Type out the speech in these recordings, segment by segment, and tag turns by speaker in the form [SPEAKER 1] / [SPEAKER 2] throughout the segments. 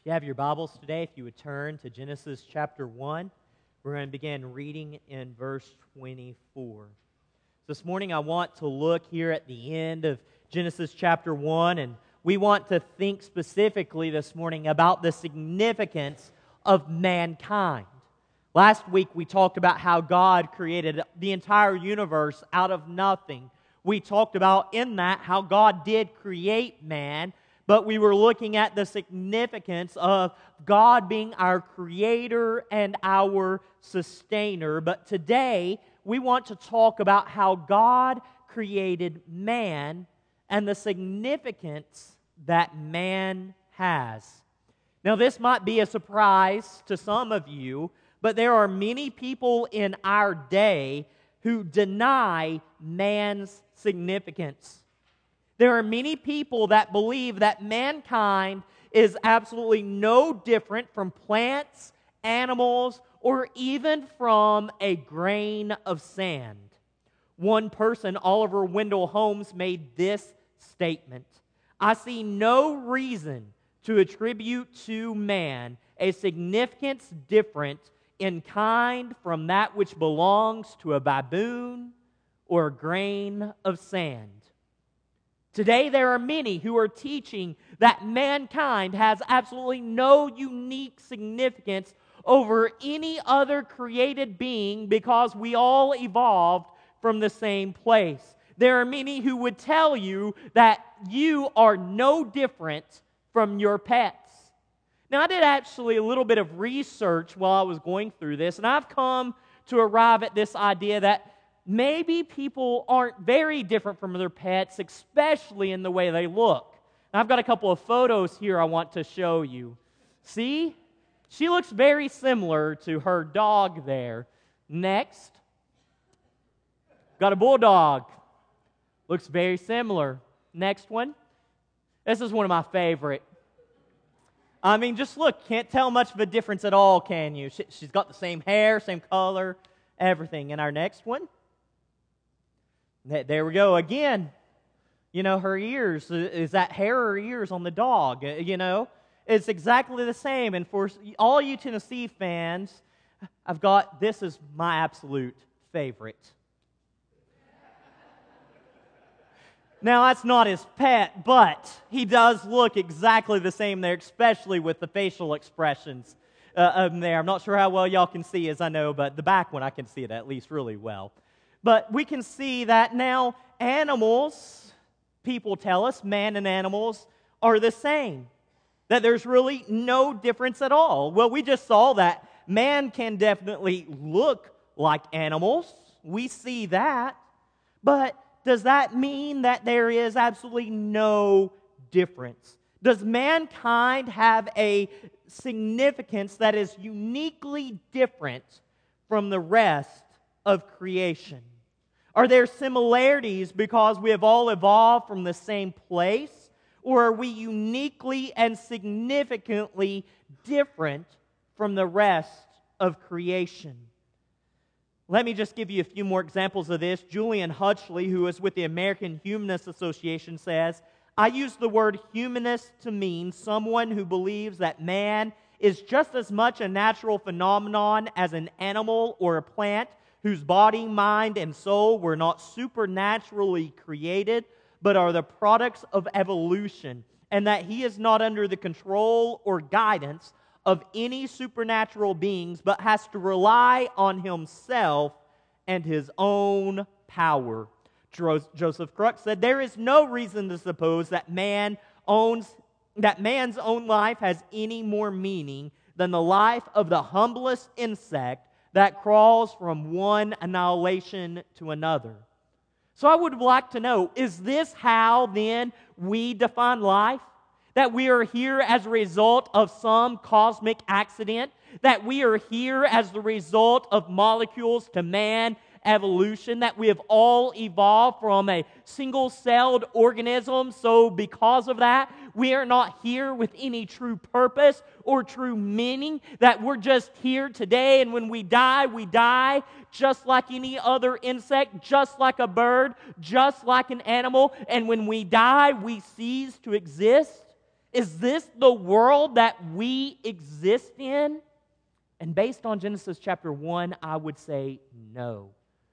[SPEAKER 1] you have your Bibles today, if you would turn to Genesis chapter 1, we're going to begin reading in verse 24. This morning I want to look here at the end of Genesis chapter 1, and we want to think specifically this morning about the significance of mankind. Last week we talked about how God created the entire universe out of nothing. We talked about in that how God did create man, but we were looking at the significance of God being our creator and our sustainer. But today, we want to talk about how God created man and the significance that man has. Now, this might be a surprise to some of you, but there are many people in our day who deny man's significance. There are many people that believe that mankind is absolutely no different from plants, animals, or even from a grain of sand. One person, Oliver Wendell Holmes, made this statement: "I see no reason to attribute to man a significance different in kind from that which belongs to a baboon or a grain of sand." Today, there are many who are teaching that mankind has absolutely no unique significance over any other created being because we all evolved from the same place. There are many who would tell you that you are no different from your pets. Now, I did actually a little bit of research while I was going through this, and I've come to arrive at this idea that maybe people aren't very different from their pets, especially in the way they look. And I've got a couple of photos here I want to show you. See? She looks very similar to her dog there. Next. Got a bulldog. Looks very similar. Next one. This is one of my favorite. I mean, just look. Can't tell much of a difference at all, can you? She's got the same hair, same color, everything. And our next one. There we go again. You know, her ears, is that hair or ears on the dog? You know, it's exactly the same. And for all you Tennessee fans, this is my absolute favorite. Now, that's not his pet, but he does look exactly the same there, especially with the facial expressions there. I'm not sure how well y'all can see, as I know, but the back one I can see it at least really well. But we can see that now animals, people tell us, man and animals are the same. That there's really no difference at all. Well, we just saw that man can definitely look like animals. We see that. But does that mean that there is absolutely no difference? Does mankind have a significance that is uniquely different from the rest of creation? Are there similarities because we have all evolved from the same place? Or are we uniquely and significantly different from the rest of creation? Let me just give you a few more examples of this. Julian Hutchley, who is with the American Humanist Association, says, "I use the word humanist to mean someone who believes that man is just as much a natural phenomenon as an animal or a plant, whose body, mind, and soul were not supernaturally created, but are the products of evolution, and that he is not under the control or guidance of any supernatural beings, but has to rely on himself and his own power." Joseph Crux said, "There is no reason to suppose that man's own life has any more meaning than the life of the humblest insect that crawls from one annihilation to another." So I would like to know, is this how then we define life? That we are here as a result of some cosmic accident? That we are here as the result of molecules to man evolution? That we have all evolved from a single-celled organism, so because of that, we are not here with any true purpose or true meaning? That we're just here today, and when we die just like any other insect, just like a bird, just like an animal, and when we die, we cease to exist? Is this the world that we exist in? And based on Genesis chapter 1, I would say no.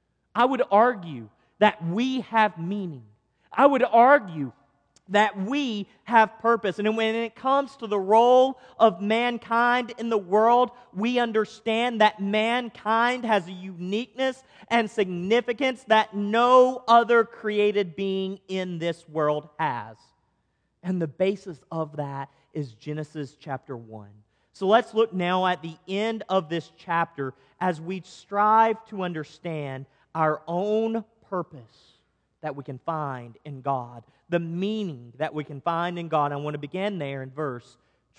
[SPEAKER 1] I would argue that we have meaning. I would argue that we have purpose. And when it comes to the role of mankind in the world, we understand that mankind has a uniqueness and significance that no other created being in this world has. And the basis of that is Genesis chapter 1. So let's look now at the end of this chapter as we strive to understand our own purpose that we can find in God, the meaning that we can find in God. I want to begin there in verse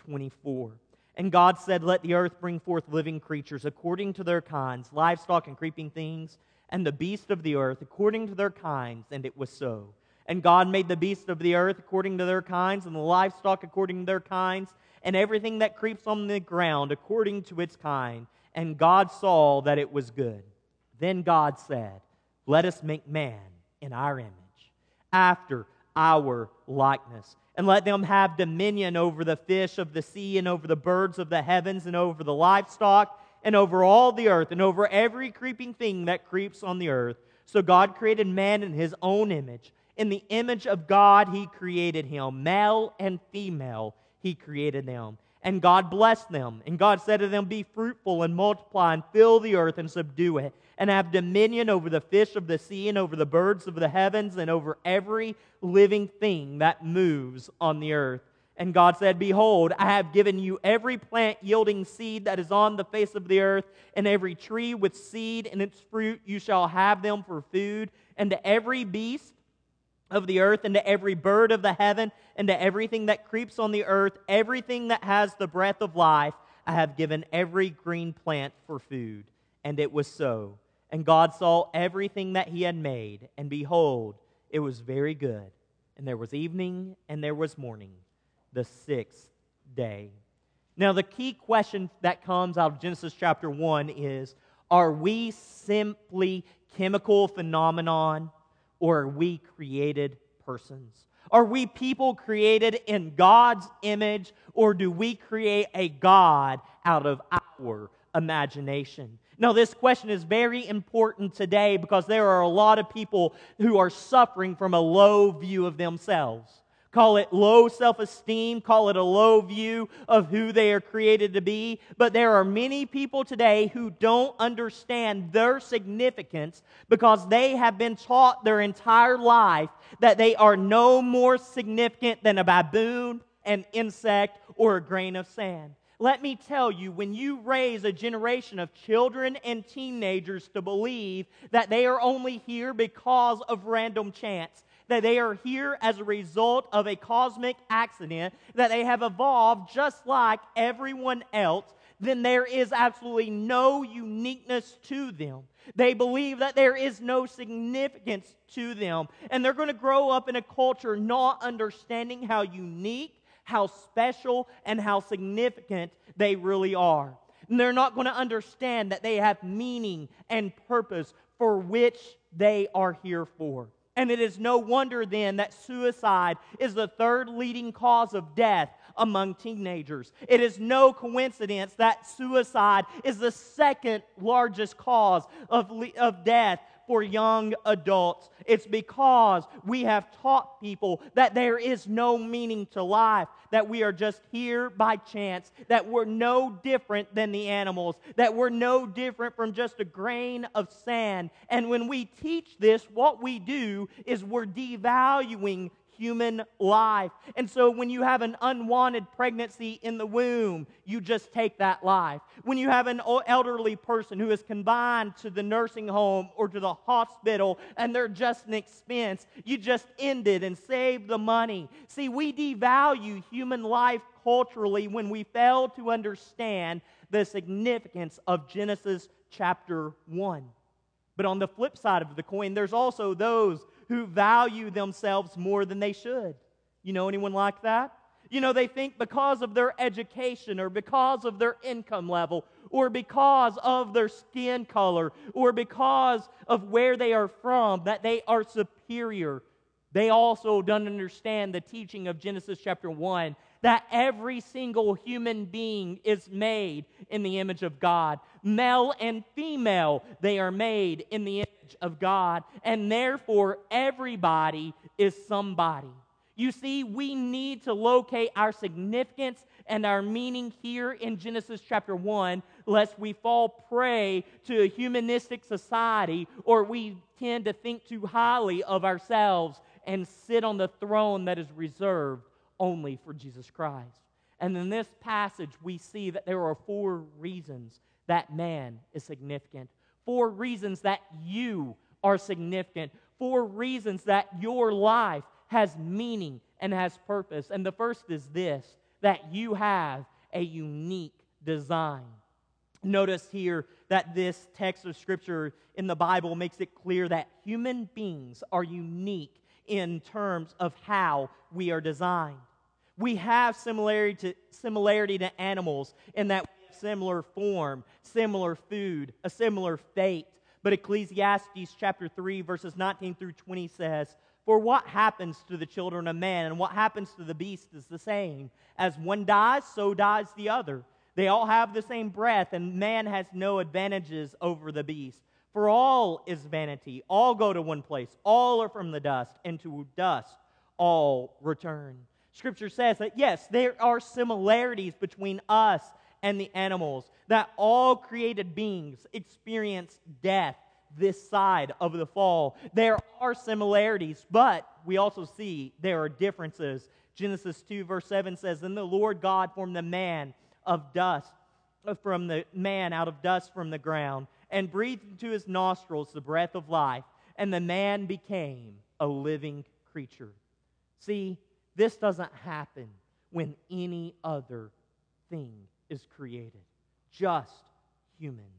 [SPEAKER 1] 24. And God said, "Let the earth bring forth living creatures according to their kinds, livestock and creeping things, and the beasts of the earth according to their kinds." And it was so. And God made the beasts of the earth according to their kinds, and the livestock according to their kinds, and everything that creeps on the ground according to its kind. And God saw that it was good. Then God said, "Let us make man in our image, after our likeness, and let them have dominion over the fish of the sea, and over the birds of the heavens, and over the livestock, and over all the earth, and over every creeping thing that creeps on the earth." So God created man in His own image. In the image of God He created him. Male and female He created them. And God blessed them. And God said to them, "Be fruitful and multiply and fill the earth and subdue it, and have dominion over the fish of the sea and over the birds of the heavens and over every living thing that moves on the earth." And God said, "Behold, I have given you every plant yielding seed that is on the face of the earth, and every tree with seed in its fruit. You shall have them for food. And to every beast of the earth, and to every bird of the heaven, and to everything that creeps on the earth, everything that has the breath of life, I have given every green plant for food." And it was so. And God saw everything that He had made, and behold, it was very good. And there was evening, and there was morning, the sixth day. Now, the key question that comes out of Genesis chapter 1 is, are we simply chemical phenomenon, or are we created persons? Are we people created in God's image, or do we create a God out of our imagination? Now, this question is very important today because there are a lot of people who are suffering from a low view of themselves. Call it low self-esteem, call it a low view of who they are created to be. But there are many people today who don't understand their significance because they have been taught their entire life that they are no more significant than a baboon, an insect, or a grain of sand. Let me tell you, when you raise a generation of children and teenagers to believe that they are only here because of random chance, that they are here as a result of a cosmic accident, that they have evolved just like everyone else, then there is absolutely no uniqueness to them. They believe that there is no significance to them. And they're going to grow up in a culture not understanding how unique, how special, and how significant they really are. And they're not going to understand that they have meaning and purpose for which they are here for. And it is no wonder then that suicide is the third leading cause of death among teenagers. It is no coincidence that suicide is the second largest cause of death for young adults. It's because we have taught people that there is no meaning to life, that we are just here by chance, that we're no different than the animals, that we're no different from just a grain of sand. And when we teach this, what we do is we're devaluing human life. And so when you have an unwanted pregnancy in the womb, you just take that life. When you have an elderly person who is confined to the nursing home or to the hospital and they're just an expense, you just end it and save the money. See, we devalue human life culturally when we fail to understand the significance of Genesis chapter 1. But on the flip side of the coin, there's also those who value themselves more than they should. You know anyone like that? You know, they think because of their education or because of their income level or because of their skin color or because of where they are from that they are superior they also don't understand the teaching of Genesis chapter 1, that every single human being is made in the image of God. Male and female, they are made in the image of God, and therefore everybody is somebody. You see, we need to locate our significance and our meaning here in Genesis chapter 1, lest we fall prey to a humanistic society, or we tend to think too highly of ourselves and sit on the throne that is reserved only for Jesus Christ. And in this passage, we see that there are 4 reasons that man is significant, 4 reasons that you are significant, 4 reasons that your life has meaning and has purpose. And the first is this, that you have a unique design. Notice here that this text of Scripture in the Bible makes it clear that human beings are unique in terms of how we are designed. We have similarity to animals in that we have similar form, similar food, a similar fate. But Ecclesiastes chapter 3, verses 19 through 20 says, "For what happens to the children of man and what happens to the beast is the same. As one dies, so dies the other. They all have the same breath, and man has no advantages over the beast. For all is vanity. All go to one place. All are from the dust, and to dust all return." Scripture says that, yes, there are similarities between us and the animals, that all created beings experience death this side of the fall. There are similarities, but we also see there are differences. Genesis 2, verse 7 says, "And the Lord God formed the man of dust, from the man out of dust from the ground, and breathed into his nostrils the breath of life, and the man became a living creature." See, this doesn't happen when any other thing is created, just humans.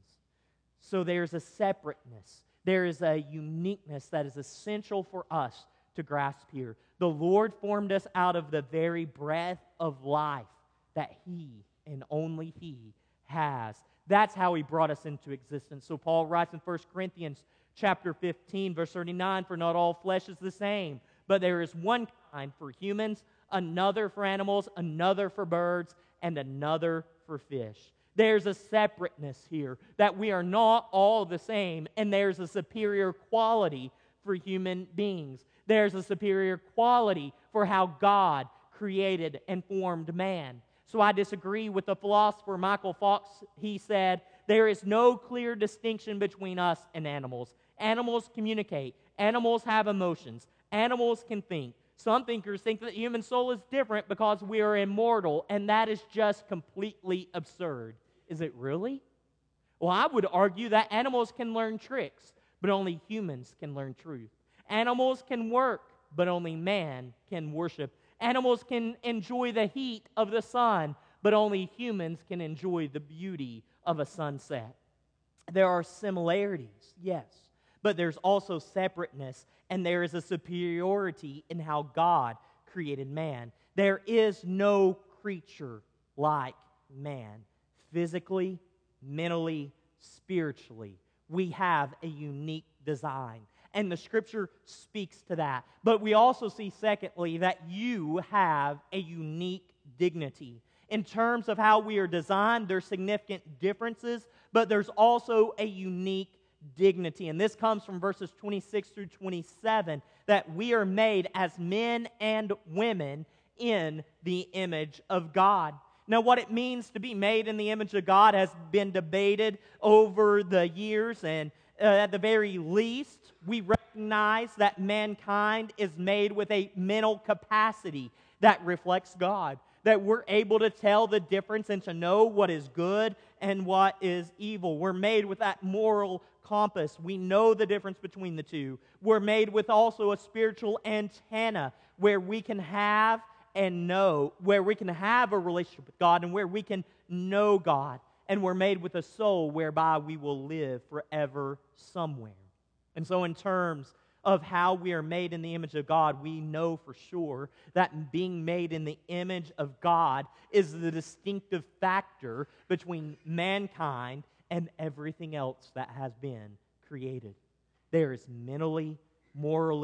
[SPEAKER 1] So there's a separateness, there is a uniqueness that is essential for us to grasp here. The Lord formed us out of the very breath of life that He and only He has. That's how He brought us into existence. So Paul writes in 1 Corinthians chapter 15, verse 39, "For not all flesh is the same, but there is one kind for humans, another for animals, another for birds, and another for fish." There's a separateness here, that we are not all the same, and there's a superior quality for human beings. There's a superior quality for how God created and formed man. So I disagree with the philosopher Michael Fox. He said, "There is no clear distinction between us and animals. Animals communicate. Animals have emotions. Animals can think. Some thinkers think that the human soul is different because we are immortal, and that is just completely absurd." Is it really? Well, I would argue that animals can learn tricks, but only humans can learn truth. Animals can work, but only man can worship. Animals can enjoy the heat of the sun, but only humans can enjoy the beauty of a sunset. There are similarities, yes, but there's also separateness, and there is a superiority in how God created man. There is no creature like man. Physically, mentally, spiritually, we have a unique design. And the Scripture speaks to that. But we also see, secondly, that you have a unique dignity. In terms of how we are designed, there's significant differences, but there's also a unique dignity. And this comes from verses 26 through 27, that we are made as men and women in the image of God. Now, what it means to be made in the image of God has been debated over the years, and at the very least, we recognize that mankind is made with a mental capacity that reflects God, that we're able to tell the difference and to know what is good and what is evil. We're made with that moral compass. We know the difference between the two. We're made with also a spiritual antenna where we can have and know, where we can have a relationship with God and where we can know God. And we're made with a soul whereby we will live forever somewhere. And so in terms of how we are made in the image of God, we know for sure that being made in the image of God is the distinctive factor between mankind and everything else that has been created. There is mentally, morally,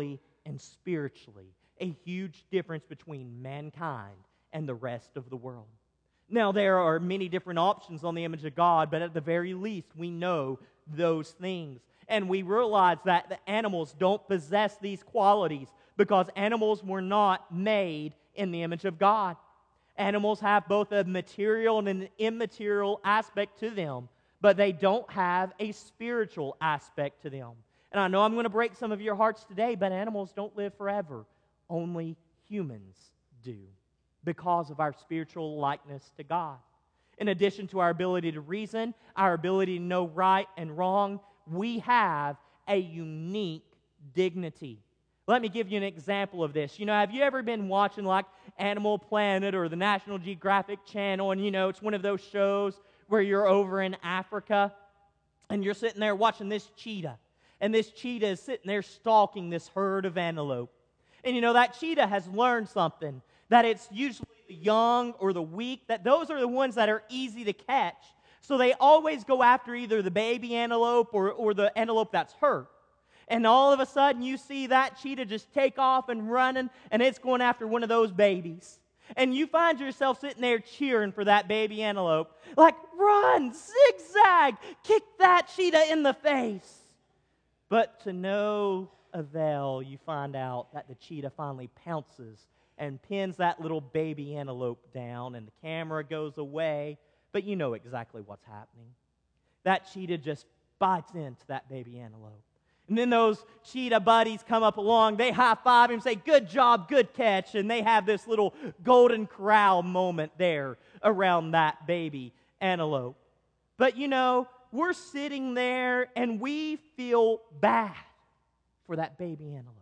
[SPEAKER 1] and spiritually a huge difference between mankind and the rest of the world. Now, there are many different options on the image of God, but at the very least, we know those things. And we realize that the animals don't possess these qualities because animals were not made in the image of God. Animals have both a material and an immaterial aspect to them, but they don't have a spiritual aspect to them. And I know I'm going to break some of your hearts today, but animals don't live forever. Only humans do, because of our spiritual likeness to God. In addition to our ability to reason, our ability to know right and wrong, we have a unique dignity. Let me give you an example of this. Have you ever been watching like Animal Planet or the National Geographic Channel, and it's one of those shows where you're over in Africa and you're sitting there watching this cheetah, and this cheetah is sitting there stalking this herd of antelope. And that cheetah has learned something, that it's usually the young or the weak, that those are the ones that are easy to catch. So they always go after either the baby antelope or the antelope that's hurt. And all of a sudden you see that cheetah just take off and running, and it's going after one of those babies. And you find yourself sitting there cheering for that baby antelope. Like, run, zigzag, kick that cheetah in the face. But to no avail, you find out that the cheetah finally pounces and pins that little baby antelope down, and the camera goes away, but you know exactly what's happening. That cheetah just bites into that baby antelope. And then those cheetah buddies come up along, they high-five him, say, good job, good catch, and they have this little golden corral moment there around that baby antelope. But we're sitting there and we feel bad for that baby antelope.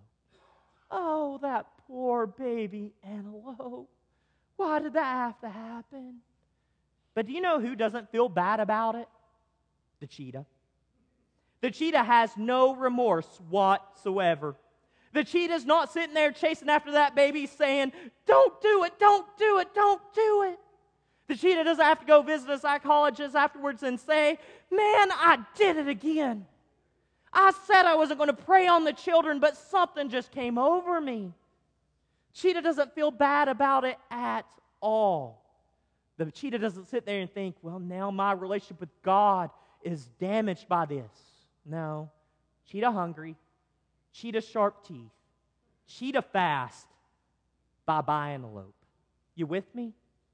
[SPEAKER 1] Oh, that poor baby antelope. Why did that have to happen? But do you know who doesn't feel bad about it? The cheetah. The cheetah has no remorse whatsoever. The cheetah's not sitting there chasing after that baby saying, don't do it, don't do it, don't do it. The cheetah doesn't have to go visit a psychologist afterwards and say, man, I did it again. I said I wasn't going to prey on the children, but something just came over me. Cheetah doesn't feel bad about it at all. The cheetah doesn't sit there and think, well, now my relationship with God is damaged by this. No. Cheetah hungry, cheetah sharp teeth, cheetah fast, bye-bye antelope. You with me?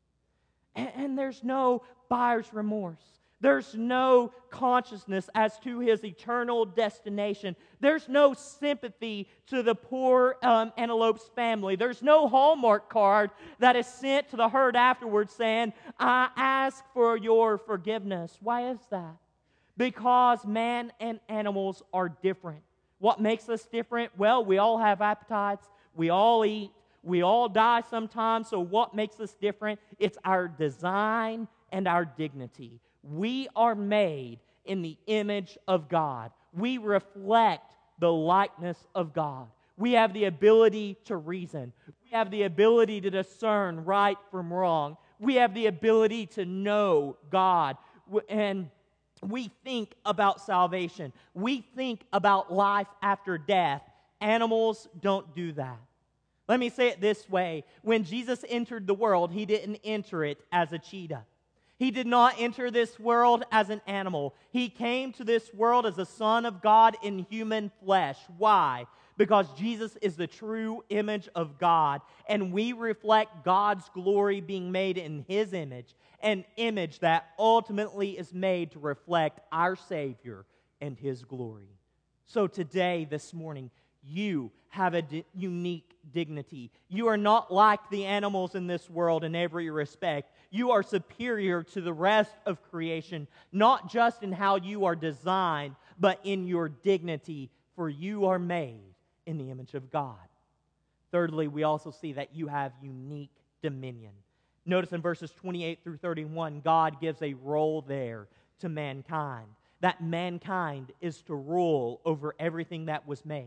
[SPEAKER 1] And there's no buyer's remorse. There's no consciousness as to his eternal destination. There's no sympathy to the poor antelope's family. There's no Hallmark card that is sent to the herd afterwards saying, I ask for your forgiveness. Why is that? Because man and animals are different. What makes us different? Well, we all have appetites. We all eat. We all die sometimes. So what makes us different? It's our design and our dignity. We are made in the image of God. We reflect the likeness of God. We have the ability to reason. We have the ability to discern right from wrong. We have the ability to know God. And we think about salvation. We think about life after death. Animals don't do that. Let me say it this way. When Jesus entered the world, he didn't enter it as a cheetah. He did not enter this world as an animal. He came to this world as the Son of God in human flesh. Why? Because Jesus is the true image of God, and we reflect God's glory being made in His image, an image that ultimately is made to reflect our Savior and His glory. So today, this morning, you have a unique dignity. You are not like the animals in this world in every respect. You are superior to the rest of creation, not just in how you are designed, but in your dignity, for you are made in the image of God. Thirdly, we also see that you have unique dominion. Notice in verses 28 through 31, God gives a role there to mankind. That mankind is to rule over everything that was made.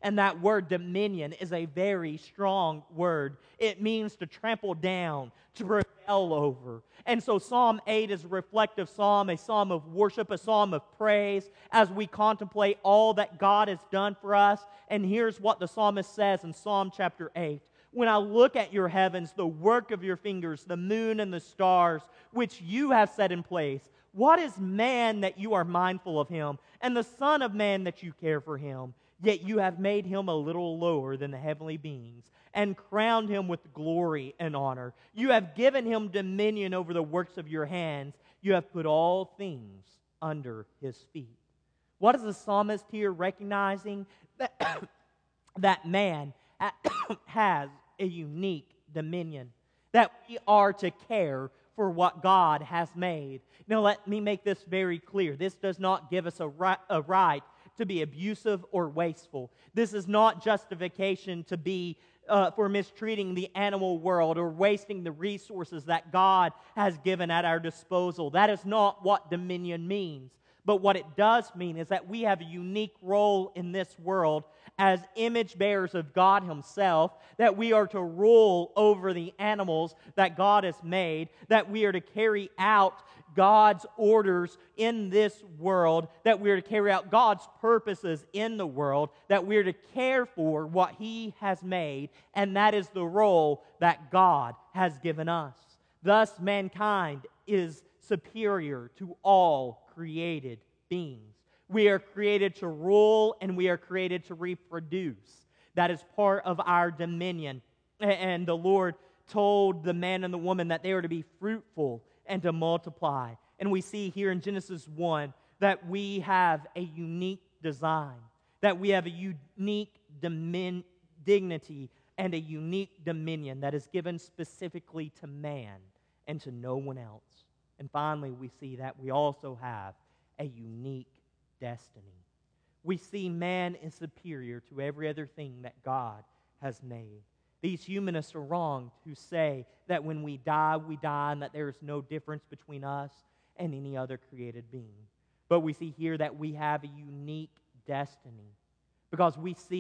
[SPEAKER 1] And that word dominion is a very strong word. It means to trample down, to rebel over. And so Psalm 8 is a reflective psalm, a psalm of worship, a psalm of praise as we contemplate all that God has done for us. And here's what the psalmist says in Psalm chapter 8. When I look at your heavens, the work of your fingers, the moon and the stars, which you have set in place, what is man that you are mindful of him, and the son of man that you care for him? Yet you have made him a little lower than the heavenly beings, and crowned him with glory and honor. You have given him dominion over the works of your hands. You have put all things under his feet. What is the psalmist here recognizing? That man has a unique dominion, that we are to care for what God has made. Now, let me make this very clear. This does not give us a right to be abusive or wasteful. This is not justification to be for mistreating the animal world or wasting the resources that God has given at our disposal. That is not what dominion means. But what it does mean is that we have a unique role in this world as image bearers of God Himself, that we are to rule over the animals that God has made, that we are to carry out God's orders in this world, that we are to carry out God's purposes in the world, that we are to care for what He has made, and that is the role that God has given us. Thus, mankind is superior to all created beings. We are created to rule and we are created to reproduce. That is part of our dominion. And the Lord told the man and the woman that they were to be fruitful and to multiply. And we see here in Genesis 1 that we have a unique design, that we have a unique dignity and a unique dominion that is given specifically to man and to no one else. And finally, we see that we also have a unique destiny. We see man is superior to every other thing that God has made. These humanists are wrong to say that when we die, and that there is no difference between us and any other created being. But we see here that we have a unique destiny because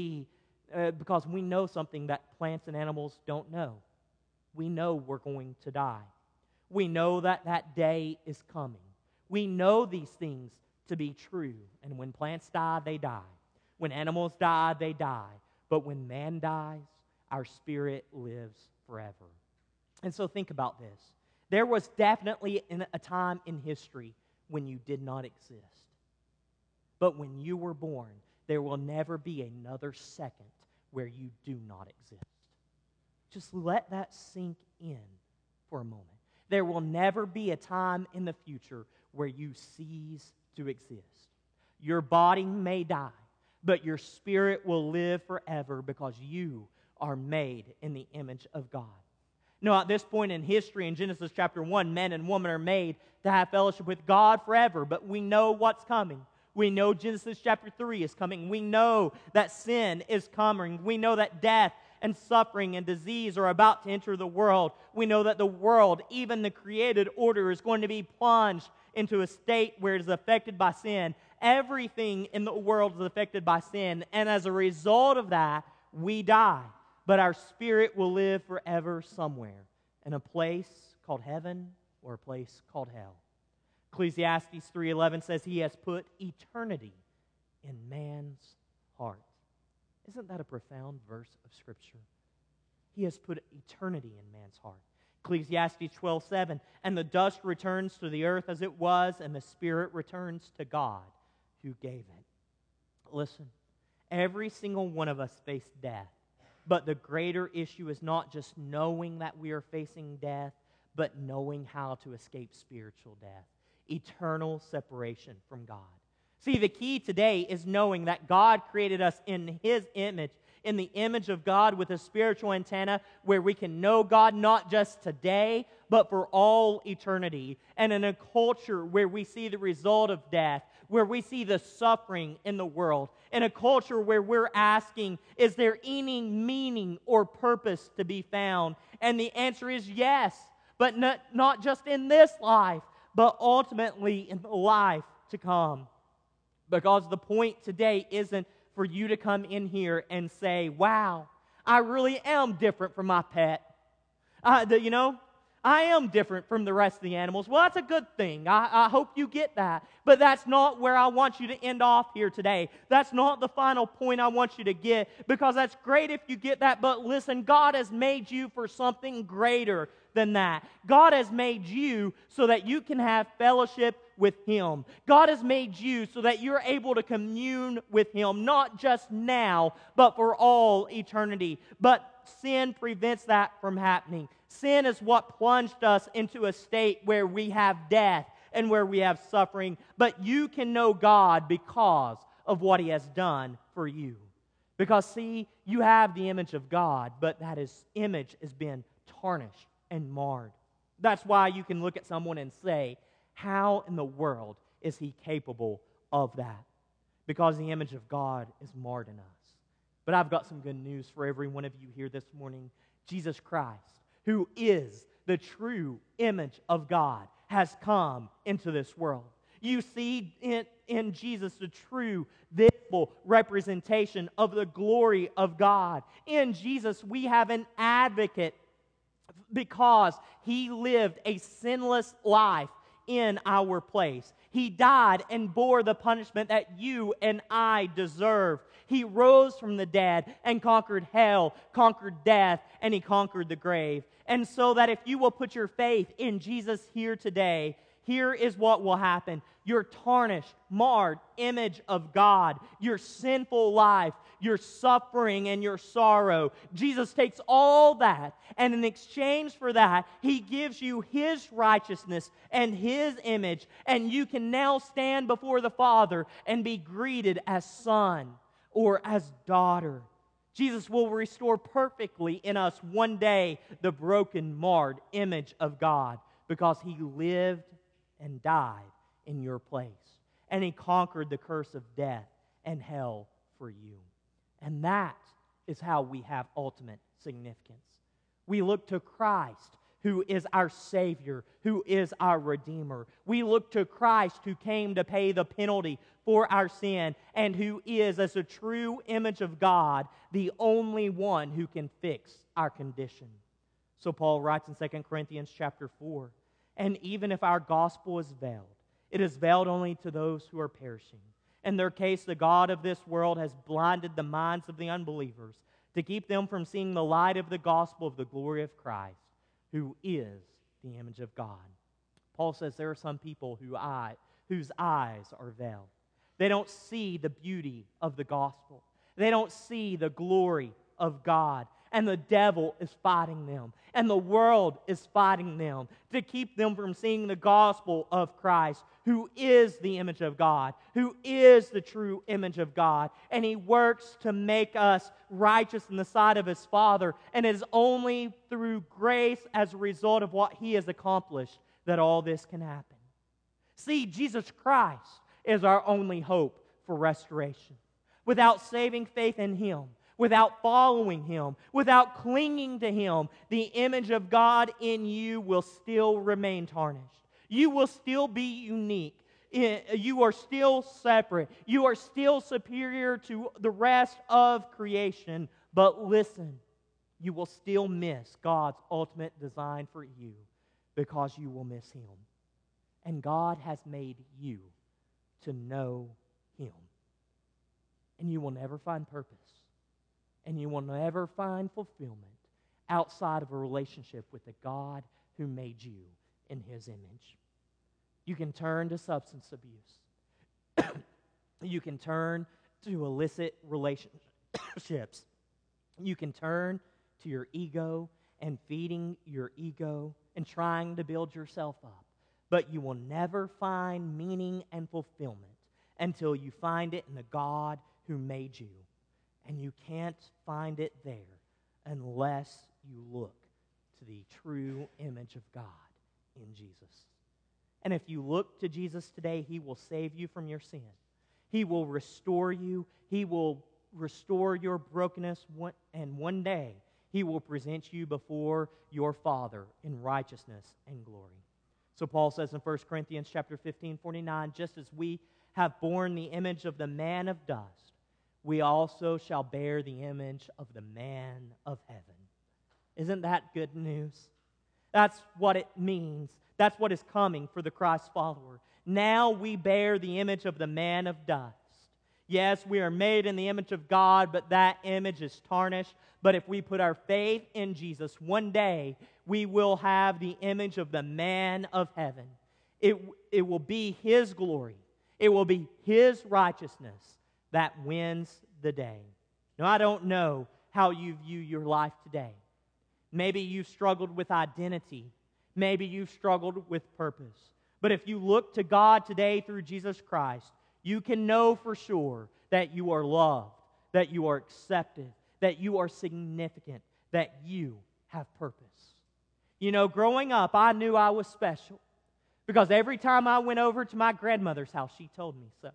[SPEAKER 1] because we know something that plants and animals don't know. We know we're going to die. We know that that day is coming. We know these things to be true. And when plants die, they die. When animals die, they die. But when man dies, our spirit lives forever. And so think about this. There was definitely a time in history when you did not exist. But when you were born, there will never be another second where you do not exist. Just let that sink in for a moment. There will never be a time in the future where you cease to exist. Your body may die, but your spirit will live forever because you are made in the image of God. Now, at this point in history, in Genesis chapter 1, men and women are made to have fellowship with God forever, but we know what's coming. We know Genesis chapter 3 is coming. We know that sin is coming. We know that death and suffering and disease are about to enter the world. We know that the world, even the created order, is going to be plunged into a state where it is affected by sin. Everything in the world is affected by sin, and as a result of that, we die. But our spirit will live forever somewhere, in a place called heaven or a place called hell. Ecclesiastes 3:11 says He has put eternity in man's heart. Isn't that a profound verse of Scripture? He has put eternity in man's heart. Ecclesiastes 12:7, and the dust returns to the earth as it was, and the spirit returns to God who gave it. Listen, every single one of us face death, but the greater issue is not just knowing that we are facing death, but knowing how to escape spiritual death, eternal separation from God. See, the key today is knowing that God created us in His image, in the image of God with a spiritual antenna where we can know God not just today, but for all eternity. And in a culture where we see the result of death, where we see the suffering in the world, in a culture where we're asking, is there any meaning or purpose to be found? And the answer is yes, but not just in this life, but ultimately in the life to come. Because the point today isn't for you to come in here and say, wow, I really am different from my pet. I am different from the rest of the animals. Well, that's a good thing. I hope you get that. But that's not where I want you to end off here today. That's not the final point I want you to get, because that's great if you get that. But listen, God has made you for something greater than that. God has made you so that you can have fellowship with Him. God has made you so that you're able to commune with Him, not just now, but for all eternity. But sin prevents that from happening. Sin is what plunged us into a state where we have death and where we have suffering. But you can know God because of what He has done for you. Because, see, you have the image of God, but that image has been tarnished and marred. That's why you can look at someone and say, how in the world is he capable of that? Because the image of God is marred in us. But I've got some good news for every one of you here this morning. Jesus Christ, who is the true image of God, has come into this world. You see in Jesus the true, visible representation of the glory of God. In Jesus, we have an advocate because He lived a sinless life in our place. He died and bore the punishment that you and I deserve. He rose from the dead and conquered hell, conquered death, and He conquered the grave. And so that if you will put your faith in Jesus here today, here is what will happen. Your tarnished, marred image of God, your sinful life, your suffering and your sorrow. Jesus takes all that, and in exchange for that, He gives you His righteousness and His image, and you can now stand before the Father and be greeted as son or as daughter. Jesus will restore perfectly in us one day the broken, marred image of God, because He lived and died in your place. And He conquered the curse of death and hell for you. And that is how we have ultimate significance. We look to Christ, who is our Savior, who is our Redeemer. We look to Christ, who came to pay the penalty for our sin, and who is, as a true image of God, the only one who can fix our condition. So Paul writes in 2 Corinthians chapter 4, and even if our gospel is veiled, it is veiled only to those who are perishing. In their case, the God of this world has blinded the minds of the unbelievers to keep them from seeing the light of the gospel of the glory of Christ, who is the image of God. Paul says there are some people whose eyes are veiled. They don't see the beauty of the gospel. They don't see the glory of God. And the devil is fighting them. And the world is fighting them to keep them from seeing the gospel of Christ, who is the image of God, who is the true image of God. And He works to make us righteous in the sight of His Father. And it is only through grace, as a result of what He has accomplished, that all this can happen. See, Jesus Christ is our only hope for restoration. Without saving faith in Him, without following Him, without clinging to Him, the image of God in you will still remain tarnished. You will still be unique. You are still separate. You are still superior to the rest of creation. But listen, you will still miss God's ultimate design for you, because you will miss Him. And God has made you to know Him. And you will never find purpose, and you will never find fulfillment outside of a relationship with the God who made you in His image. You can turn to substance abuse. You can turn to illicit relationships. You can turn to your ego and feeding your ego and trying to build yourself up. But you will never find meaning and fulfillment until you find it in the God who made you. And you can't find it there unless you look to the true image of God in Jesus. And if you look to Jesus today, He will save you from your sin. He will restore you. He will restore your brokenness, and one day He will present you before your Father in righteousness and glory. So Paul says in 1 Corinthians chapter 15, 49, just as we have borne the image of the man of dust, we also shall bear the image of the man of heaven. Isn't that good news? That's what it means. That's what is coming for the Christ follower. Now we bear the image of the man of dust. Yes, we are made in the image of God, but that image is tarnished. But if we put our faith in Jesus, one day we will have the image of the man of heaven. It will be His glory. It will be His righteousness that wins the day. Now, I don't know how you view your life today. Maybe you've struggled with identity. Maybe you've struggled with purpose. But if you look to God today through Jesus Christ, you can know for sure that you are loved, that you are accepted, that you are significant, that you have purpose. You know, growing up, I knew I was special because every time I went over to my grandmother's house, she told me so.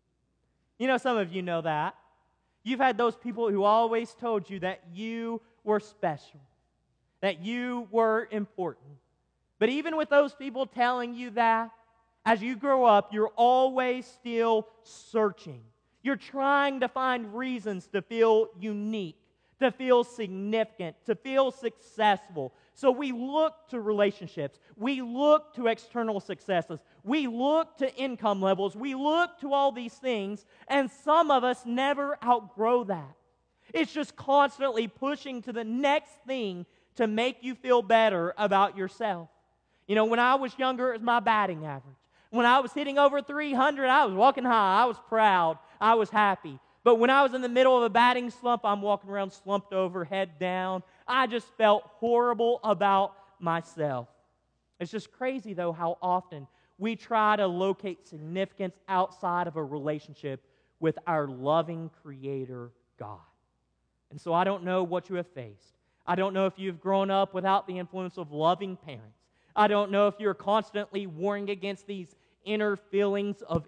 [SPEAKER 1] You know, some of you know that. You've had those people who always told you that you were special, that you were important. But even with those people telling you that, as you grow up, you're always still searching. You're trying to find reasons to feel unique, to feel significant, to feel successful. So we look to relationships. We look to external successes. We look to income levels. We look to all these things, and some of us never outgrow that. It's just constantly pushing to the next thing to make you feel better about yourself. You know, when I was younger, it was my batting average. When I was hitting over 300, I was walking high. I was proud. I was happy. But when I was in the middle of a batting slump, I'm walking around slumped over, head down. I just felt horrible about myself. It's just crazy, though, how often we try to locate significance outside of a relationship with our loving Creator, God. And so I don't know what you have faced. I don't know if you've grown up without the influence of loving parents. I don't know if you're constantly warring against these inner feelings of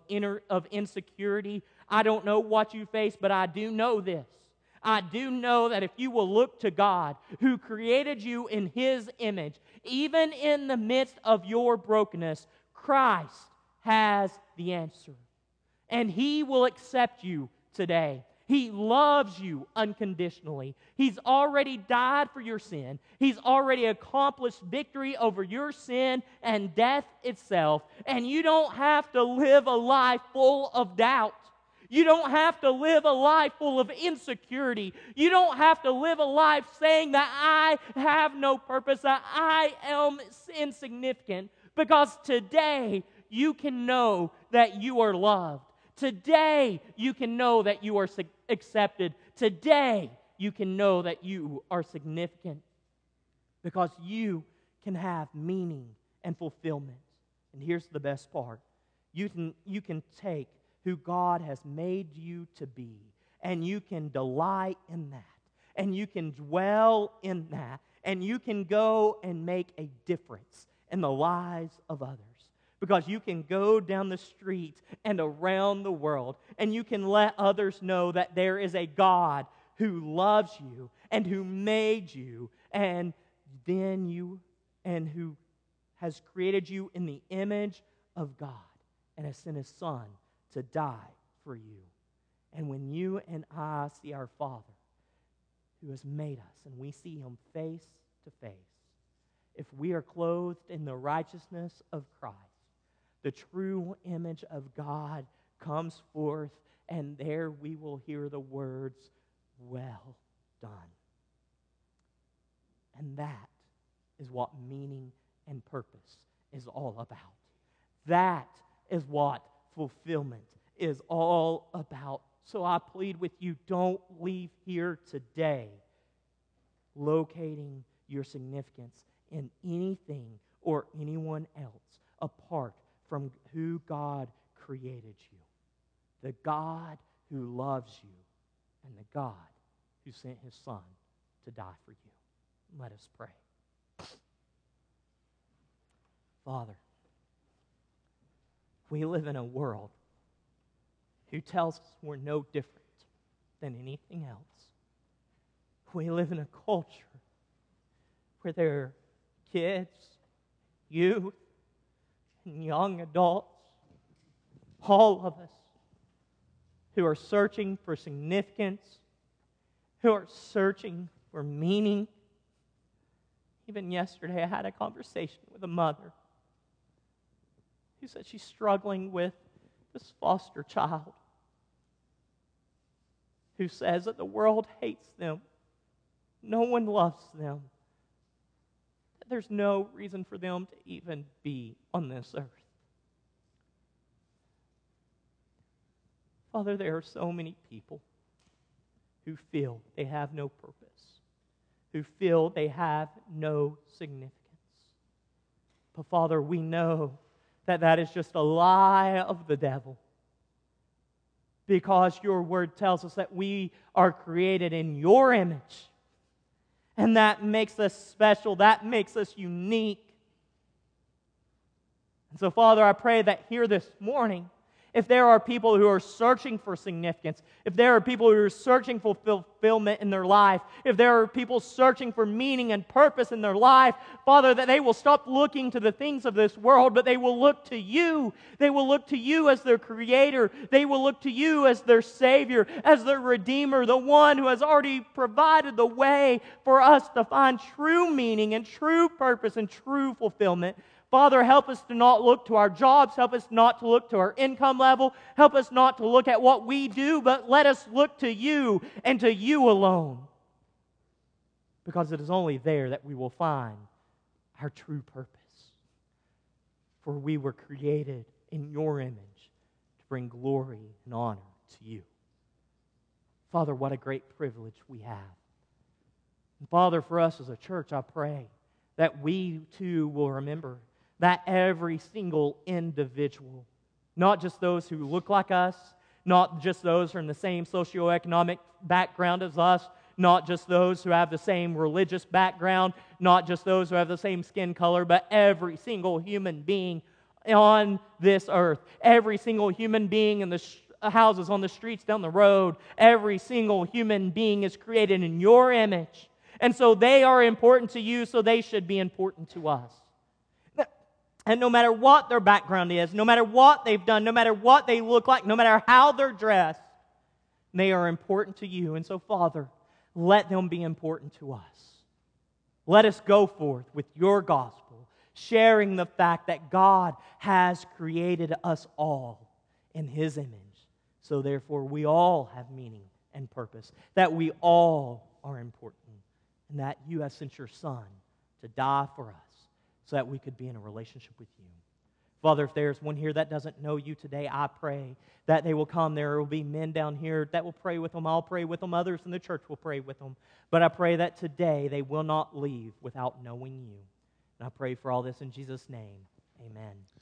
[SPEAKER 1] insecurity. I don't know what you face, but I do know this. I do know that if you will look to God, who created you in His image, even in the midst of your brokenness, Christ has the answer. And He will accept you today. He loves you unconditionally. He's already died for your sin. He's already accomplished victory over your sin and death itself. And you don't have to live a life full of doubt. You don't have to live a life full of insecurity. You don't have to live a life saying that I have no purpose, that I am insignificant. Because today you can know that you are loved. Today you can know that you are accepted. Today you can know that you are significant. Because you can have meaning and fulfillment. And here's the best part. You can take who God has made you to be, and you can delight in that, and you can dwell in that, and you can go and make a difference in the lives of others. Because you can go down the street and around the world, and you can let others know that there is a God who loves you and who made you, and who has created you in the image of God and has sent His Son to die for you. And when you and I see our Father who has made us, and we see Him face to face, if we are clothed in the righteousness of Christ, the true image of God comes forth, and there we will hear the words, "Well done." And that is what meaning and purpose is all about. That is what fulfillment is all about. So I plead with you, don't leave here today locating your significance in anything or anyone else apart from who God created you. The God who loves you and the God who sent His Son to die for you. Let us pray. Father, we live in a world who tells us we're no different than anything else. We live in a culture where there are kids, youth, and young adults, all of us, who are searching for significance, who are searching for meaning. Even yesterday, I had a conversation with a mother who said she's struggling with this foster child, who says that the world hates them, no one loves them, that there's no reason for them to even be on this earth. Father, there are so many people who feel they have no purpose, who feel they have no significance. But Father, we know that that is just a lie of the devil, because your word tells us that we are created in your image, and that makes us special, that makes us unique. And so, Father, I pray that here this morning, if there are people who are searching for significance, if there are people who are searching for fulfillment in their life, if there are people searching for meaning and purpose in their life, Father, that they will stop looking to the things of this world, but they will look to you. They will look to you as their Creator. They will look to you as their Savior, as their Redeemer, the one who has already provided the way for us to find true meaning and true purpose and true fulfillment. Father, help us to not look to our jobs. Help us not to look to our income level. Help us not to look at what we do, but let us look to you and to you alone. Because it is only there that we will find our true purpose. For we were created in your image to bring glory and honor to you. Father, what a great privilege we have. And Father, for us as a church, I pray that we too will remember that every single individual, not just those who look like us, not just those from the same socioeconomic background as us, not just those who have the same religious background, not just those who have the same skin color, but every single human being on this earth, every single human being in the houses on the streets down the road, every single human being is created in your image. And so they are important to you, so they should be important to us. And no matter what their background is, no matter what they've done, no matter what they look like, no matter how they're dressed, they are important to you. And so, Father, let them be important to us. Let us go forth with your gospel, sharing the fact that God has created us all in His image. So therefore, we all have meaning and purpose, that we all are important, and that you have sent your Son to die for us, so that we could be in a relationship with you. Father, if there's one here that doesn't know you today, I pray that they will come. There will be men down here that will pray with them. I'll pray with them. Others in the church will pray with them. But I pray that today they will not leave without knowing you. And I pray for all this in Jesus' name. Amen.